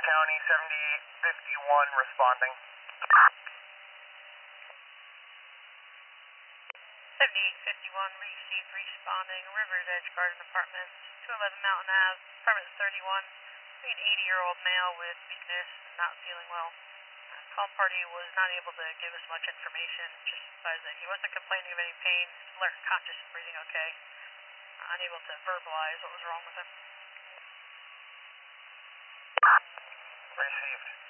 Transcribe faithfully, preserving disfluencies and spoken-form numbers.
County, seventy-eight fifty-one responding. seventy-eight fifty-one received responding, Rivers Edge Garden Apartments, two eleven Mountain Ave, apartment thirty-one, an eighty-year-old male with weakness and not feeling well. Uh, call party was not able to give us much information, just advised that he wasn't complaining of any pain, alert, conscious, and breathing okay. Uh, unable to verbalize what was wrong with him. Received.